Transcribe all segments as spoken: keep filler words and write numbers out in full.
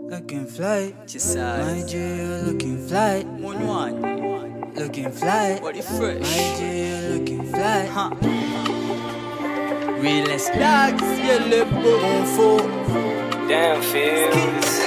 Looking fly, Chisazi. my G, you looking fly. Munywanyi. Looking fly, Body fresh. my G, you looking fly. Huh. Realest dogs, yellow boom for. Damn feels.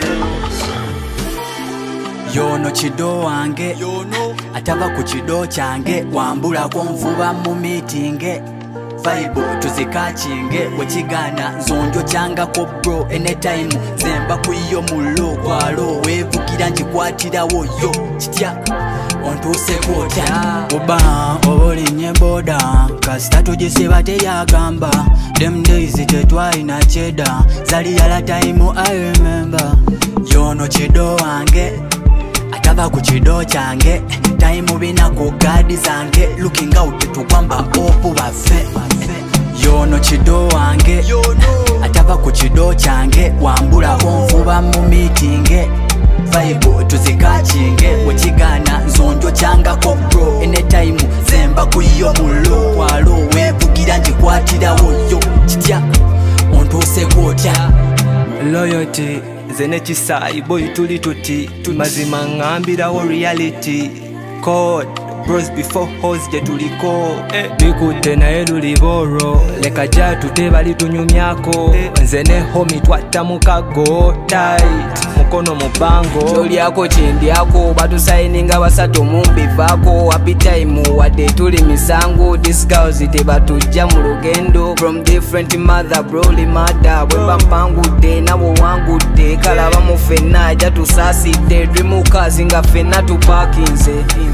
Yono chido wange, Yo no. atava ku chido change, wambula kwa nvuba mu meeting. Vibe tuzikakinge wekigana nzonjo changa ko bro anytime zemba kuyo mulo kwalo wevukira njikwatirawo yo kitya ontuse kota oba obolinye boda kasita tugisiba teyagamba them days tetwalina cheda zali yala time I remember yono chido wange atava ku chido change time bina ku gadi zange looking out tukwamba opu bafe yono chido wange Yo no. atava ku chido change wambula konvuba mu meeting vibe tuzikakinge wekigana nzonjo changa ko bro anytime zemba kuyo mulo kwalo wevugira njikwatirawo yo kitya ontuse kwotya Loyalty zene chisayi boy tuli tuti mazima ngambirawo reality code bros before hoes je tuliko eh. Bikutte naye luli boro leka jatu tebali tunyumyako nze ne homi twatta mukago tight mukono mubango Cholyako chendyako batusayininga basatu mumbivako happy time wadde tuli misango these girls tebatujja mu lugendo from different mother broly mother bwe bampangudde nabo wangudde kalaba mu fenna ajja tusaasidde dreamukazi nga fenna tupakinze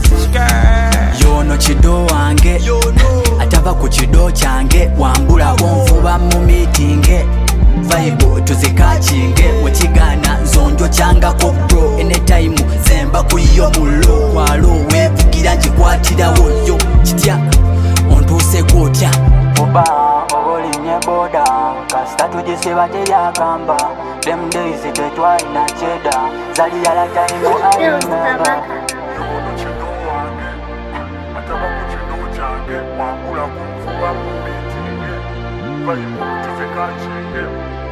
yono chido wange Yo no. atava ku chido change wambula konvuba mu meeting vibe tuzikakinge wekigana nzonjo changa ko bro anytime zemba kuyo mulo kwalo wevugira njikwatirawo yo kitya ontuse kwotya oba obolinye boda kasita tugisiba teyagamba them days tetwalina cheda zali yala time I remember ataba kuchino change wambula kumfuba mu meeting vibe tuzikakinge